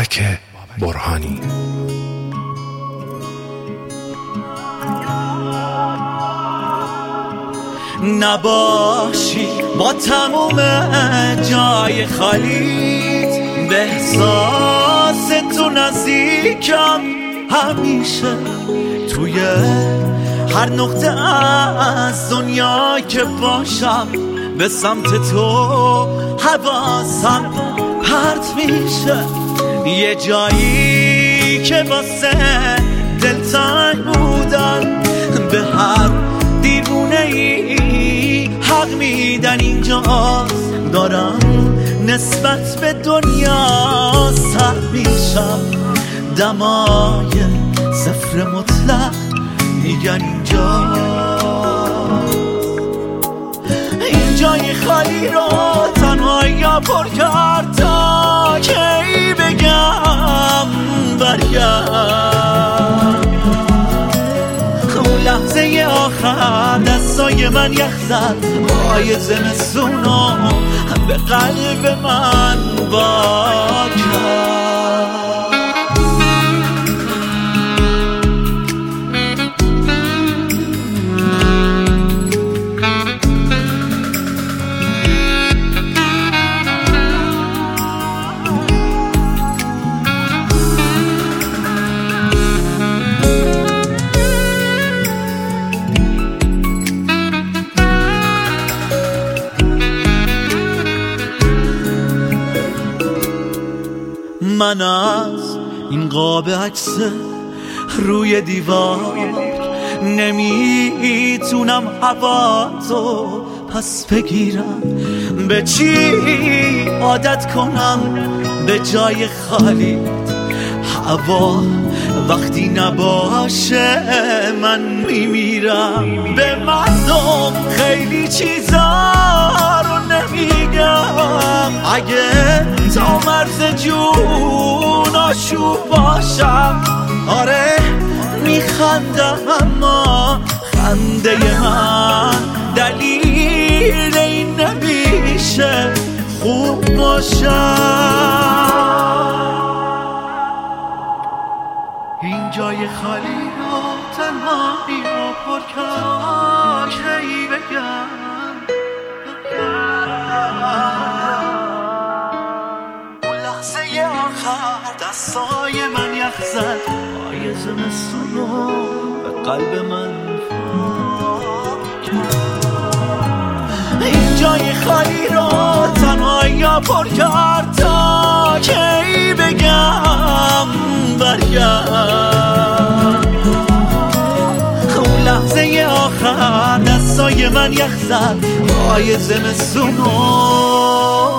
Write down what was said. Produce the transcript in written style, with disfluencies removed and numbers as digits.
بابک برهانی. نباشی با تموم جای خالیت، به احساس تو نزدیکم همیشه. توی هر نقطه از دنیا که باشم، به سمت تو حواسم پرت میشه. یه جایی که واسه دلتنگ بودن، به هر دیوونه‌ای حق میدن. اینجاست دارم نسبت به دنیا سر میشم، دمای صفر مطلق میگن این جای خالی رو تنهایی پر کرد تا کی بگم برگرد. اون لحظه آخر دستای من یخ زد، پای زمستونو به قلب من وا کرد. من از این قاب عکس روی دیوار نمیتونم هوا تو پس بگیرم. به چی عادت کنم به جای خالی؟ هوا وقتی نباشه من میمیرم. به مردم خیلی چیزا رو نمیگم، اگه تا مرز جون آشوب باشم. آره میخندم اما خنده من دلیل این نمیشه خوب باشم. این جای خالی رو تنهایی رو پر کرد، کی بگم اون لحظه آخر دستای من یخ زد، پای زمستون رو به قلب من وا کرد. این جای خالی رو تنهایی پر کرد تا کی بگم برگرد. اون لحظه آخر دستای من یخ زد، پای زمستون رو